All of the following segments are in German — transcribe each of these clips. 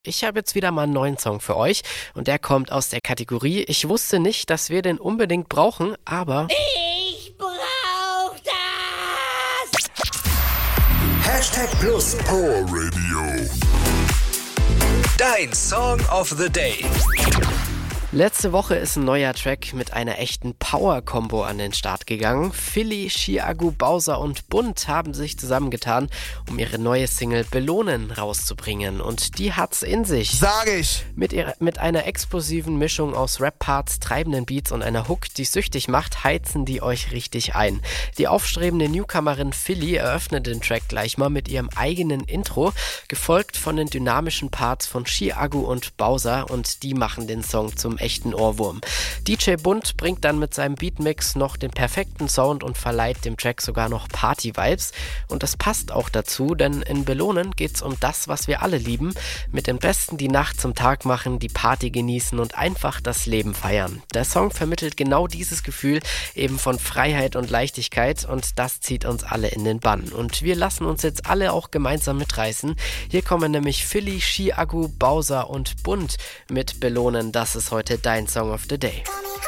Ich habe jetzt wieder mal einen neuen Song für euch und der kommt aus der Kategorie Ich wusste nicht, dass wir den unbedingt brauchen, aber Ich brauch das! #Plus Power Radio. Dein Song of the Day. letzte Woche ist ein neuer Track mit einer echten Power-Kombo an den Start gegangen. Philly, Chiagu, Bowser und Bunt haben sich zusammengetan, um ihre neue Single Belohnen rauszubringen. Und die hat's in sich. Sag ich! Mit einer explosiven Mischung aus Rap-Parts, treibenden Beats und einer Hook, die süchtig macht, heizen die euch richtig ein. Die aufstrebende Newcomerin Philly eröffnet den Track gleich mal mit ihrem eigenen Intro, gefolgt von den dynamischen Parts von Chiagu und Bowser, und die machen den Song zum echten Ohrwurm. DJ Bunt bringt dann mit seinem Beatmix noch den perfekten Sound und verleiht dem Track sogar noch Party-Vibes. Und das passt auch dazu, denn in Belohnen geht's um das, was wir alle lieben, mit den Besten die Nacht zum Tag machen, die Party genießen und einfach das Leben feiern. Der Song vermittelt genau dieses Gefühl eben von Freiheit und Leichtigkeit, und das zieht uns alle in den Bann. Und wir lassen uns jetzt alle auch gemeinsam mitreißen. Hier kommen nämlich Philly, Chiagu, Bowser und Bunt mit Belohnen. Das ist heute dein Song of the Day.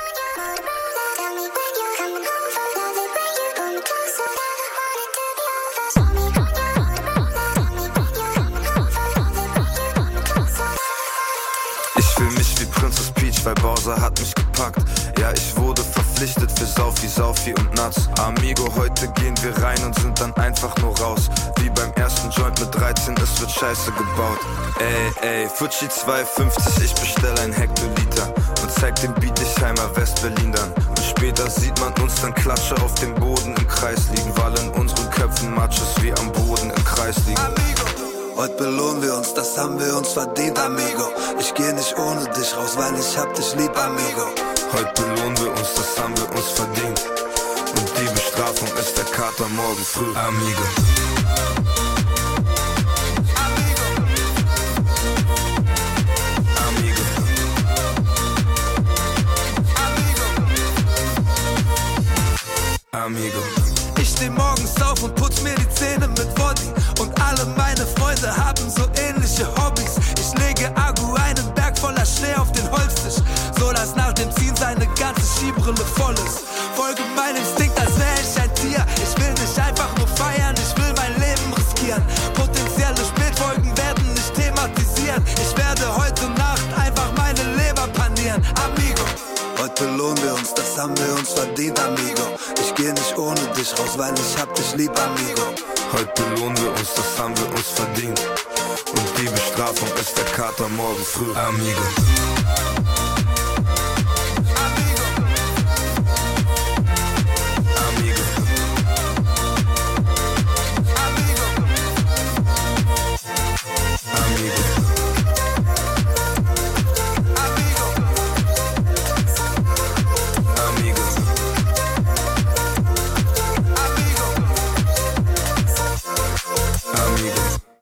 Ich fühl mich wie Princess Peach, weil Bowser hat mich gepackt. Ja, ich wurde verpflichtet für Saufi und Nuts. Amigo, heute gehen wir rein und sind dann einfach nur raus. Wie beim ersten Joint mit 13, es wird scheiße gebaut. Ey, Fuji 2,50, ich bestell ein Hektoliter und zeig den Bietigheimer West-Berlin dann. Und später sieht man uns dann Klatsche auf dem Boden im Kreis liegen, weil in unseren Köpfen Matches wie am Boden im Kreis liegen. Amigo. Heute belohnen wir uns, das haben wir uns verdient, Amigo. Ich geh nicht ohne dich raus, weil ich hab dich lieb, Amigo. Heute belohnen wir uns, das haben wir uns verdient. Und die Bestrafung ist der Kater morgen früh, Amigo. Amigo. Ich steh morgens auf und putz mir die Zähne mit Body. Und alle meine Freunde haben so ähnliche Hobbys. Ich lege Agu einen Berg voller Schnee auf den Holztisch, so dass nach dem Ziehen seine ganze Skibrille voll ist. Folge meinem Instinkt, als wär ich ein Tier. Ich will nicht einfach nur feiern, ich will mein Leben riskieren. Potenzielle Spätfolgen werden nicht thematisieren. Ich werde heute Nacht einfach meine Leber panieren, Amigo. Heute belohnen wir uns, das haben wir uns verdient, Amigo. Ich geh nicht ohne dich raus, weil ich hab dich lieb, Amigo. Heute belohnen wir uns, das haben wir uns verdient. Und die Bestrafung ist der Kater morgen früh, Amigo.